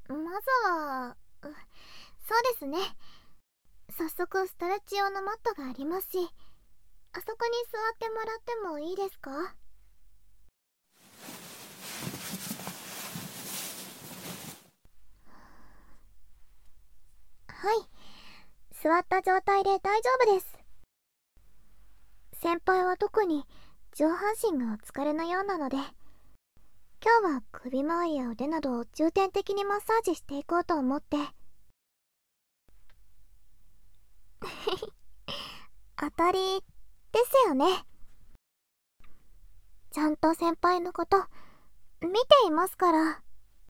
まずは、そうですね。早速ストレッチ用のマットがありますし、あそこに座ってもらってもいいですか？はい、座った状態で大丈夫です。先輩は特に上半身がお疲れのようなので、今日は首周りや腕などを重点的にマッサージしていこうと思って。当たりですよね。ちゃんと先輩のこと見ていますから。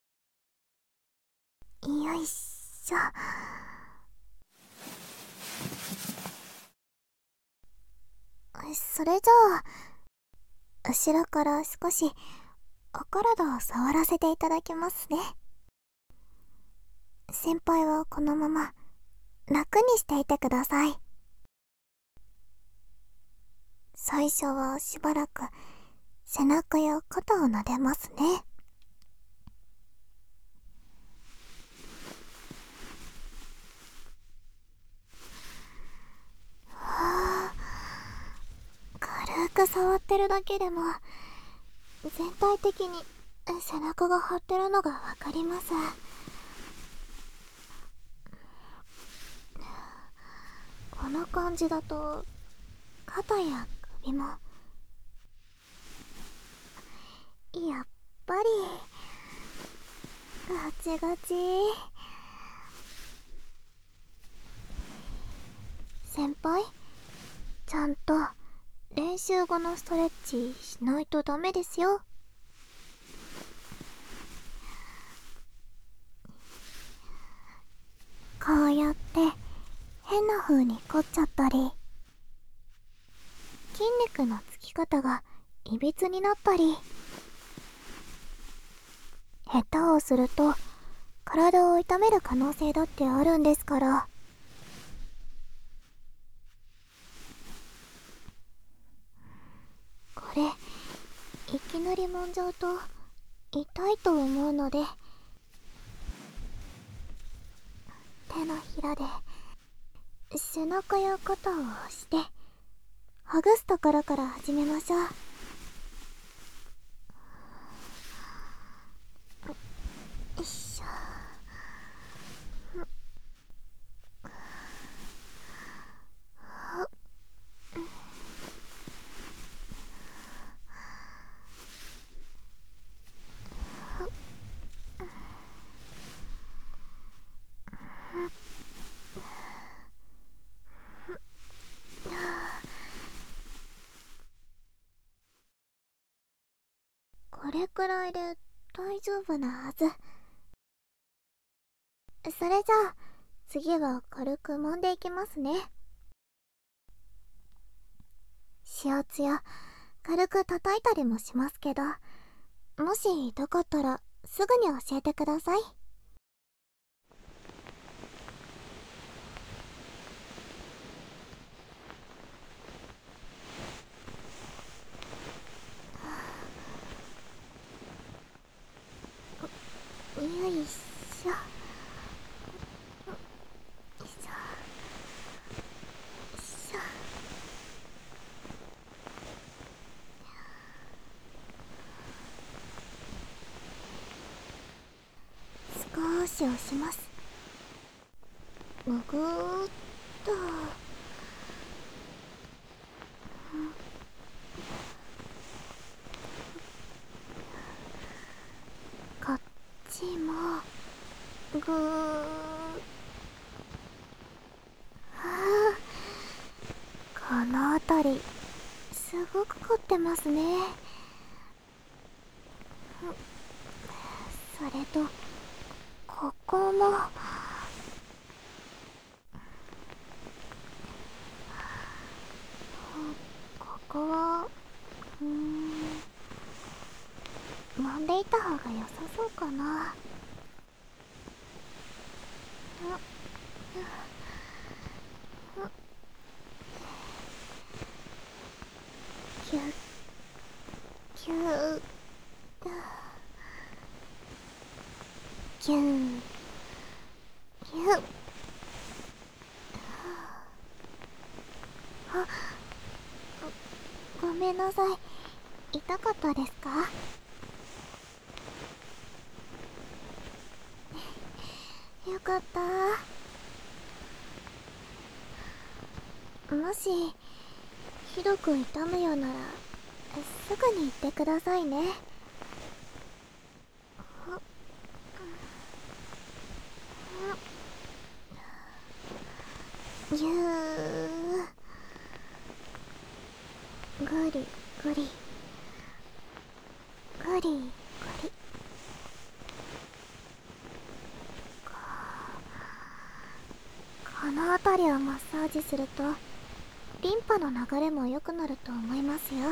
よいしょ。それじゃあ後ろから少しお体を触らせていただきますね。先輩はこのまま楽にしていてください。最初はしばらく背中や肩を撫でますね。はあ、軽く触ってるだけでも全体的に背中が張ってるのがわかります。この感じだと肩や首もやっぱりガチガチ。先輩、ちゃんと練習後のストレッチしないとダメですよ。こうやって変な風に凝っちゃったり、筋肉のつき方がいびつになったり、下手をすると体を痛める可能性だってあるんですから。これいきなり揉んじゃうと痛いと思うので、手のひらで背中や肩を押してほぐすところから始めましょう。よいしょ。これくらいで大丈夫なはず。それじゃあ次は軽く揉んでいきますね。指圧や軽く叩いたりもしますけど、もし痛かったらすぐに教えてください。よいしょ。よいしょ。よいしょ。少し押します。ぐぐーっと。こっちもぐー。はあ、この辺りすごく凝ってますね。それとここも。ここは揉んでいた方が良さそうかな。キュッキュッキぎゅーぎゅー。あ、ごめんなさい。痛かったですか？よかった。もしひどく痛むようならすぐに言ってくださいね。ぎゅー、ぐりぐりぐりぐり。この辺りをマッサージするとリンパの流れも良くなると思いますよ。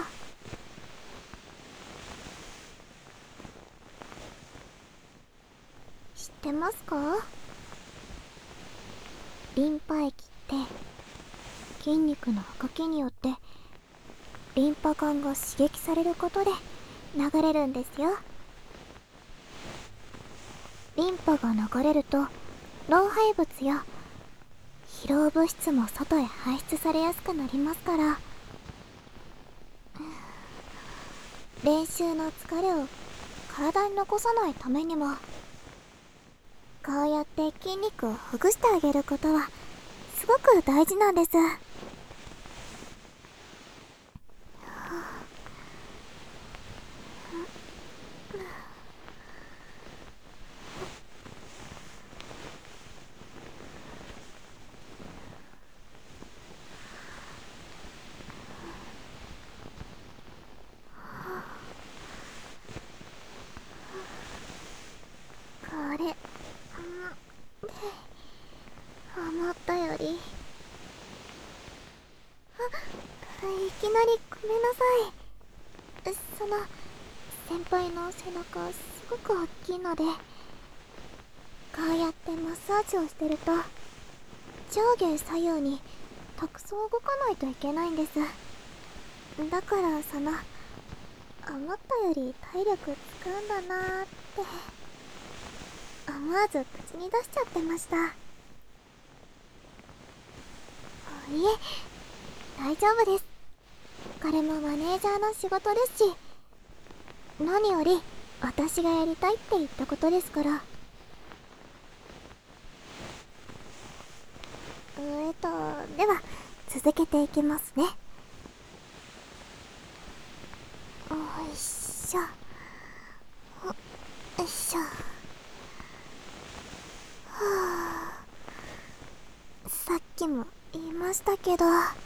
知ってますか？リンパ液って筋肉の動きによってリンパ管が刺激されることで流れるんですよ。リンパが流れると老廃物や疲労物質も外へ排出されやすくなりますから、練習の疲れを体に残さないためにもこうやって筋肉をほぐしてあげることはすごく大事なんです。これ、思ったより、いきなりごめんなさい。先輩の背中すごく大きいので、こうやってマッサージをしてると上下左右にたくさん動かないといけないんです。だから思ったより体力使うんだなーって思わず口に出しちゃってました。いえ、大丈夫です。これもマネージャーの仕事ですし、何より私がやりたいって言ったことですから。では続けていきますね。おいしょ、おいしょ。はあ、さっきも言いましたけど、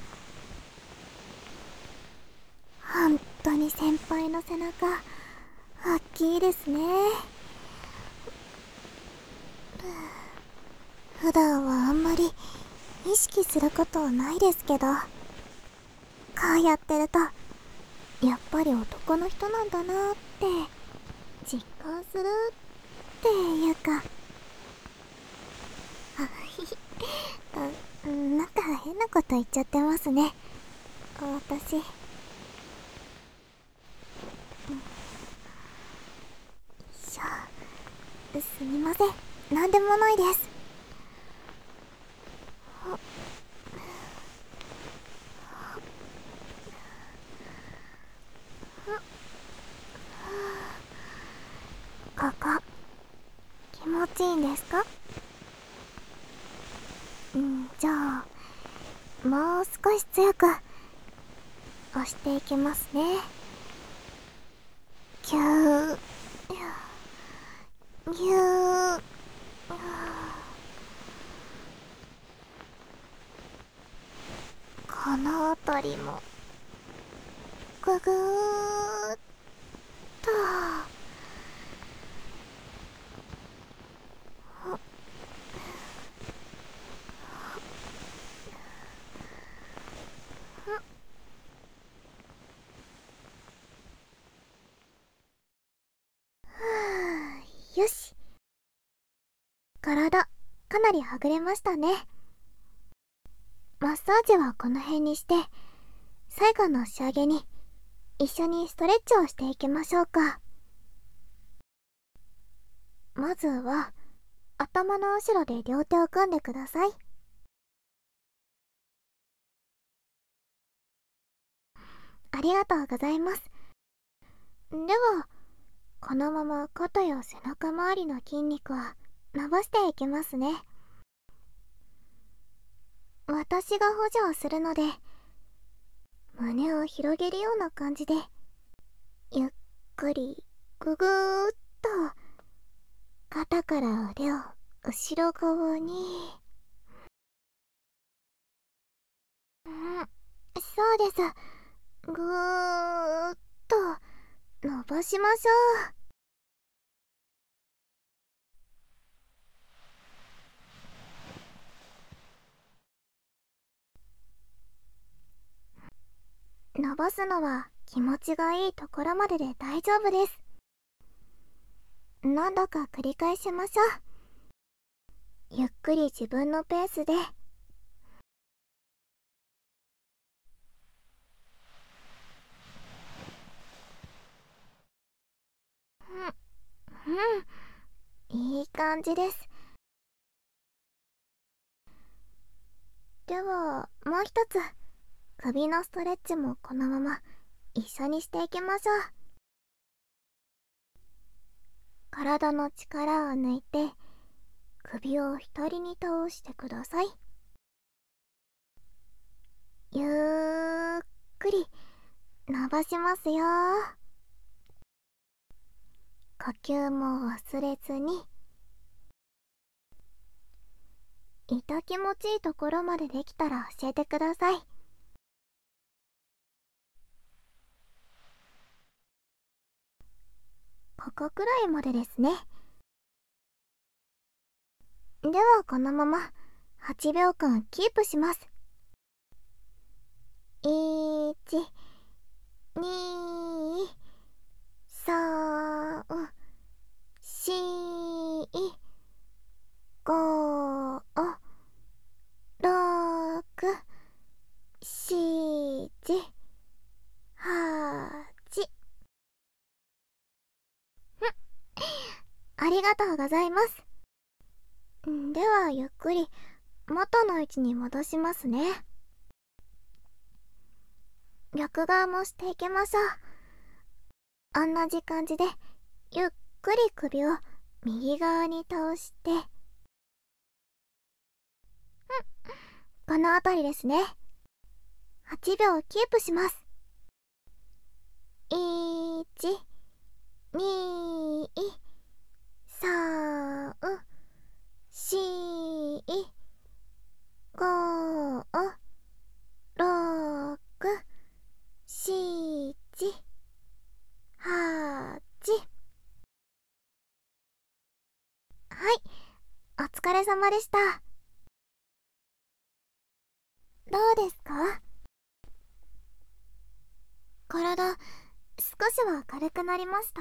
本当に先輩の背中大きいですね。普段はあんまり意識することはないですけど、こうやってるとやっぱり男の人なんだなって実感するっていうか、なんか変なこと言っちゃってますね、私。すみません、なんでもないです。ここ気持ちいいんですか？じゃあもう少し強く押していきますね。ぎゅーぎゅー。この辺りもぐぐーっと。よし、体かなりはぐれましたね。マッサージはこの辺にして、最後の仕上げに一緒にストレッチをしていきましょうか。まずは頭の後ろで両手を組んでください。ありがとうございます。では、このまま肩や背中周りの筋肉は伸ばしていきますね。私が補助をするので、胸を広げるような感じで、ゆっくりぐぐーっと肩から腕を後ろ側に。そうです。ぐーっと伸ばしましょう。伸ばすのは気持ちがいいところまでで大丈夫です。何度か繰り返しましょう。ゆっくり自分のペースで。いい感じです。ではもう一つ、首のストレッチもこのまま一緒にしていきましょう。体の力を抜いて首を左に倒してください。ゆっくり伸ばしますよ。呼吸も忘れずに。痛気持ちいいところまでできたら教えてください。ここくらいまでですね。ではこのまま8秒間キープします。1、2、3、4、5、6、7、8。ありがとうございます。ではゆっくり元の位置に戻しますね。逆側もしていきましょう。同じ感じでゆっくり首を右側に倒して、この辺りですね。8秒キープします。1、2、3、4、5、6、7、8。はい、お疲れ様でした。どうですか？体、少しは軽くなりました？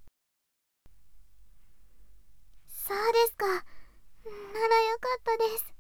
そうですか。ならよかったです。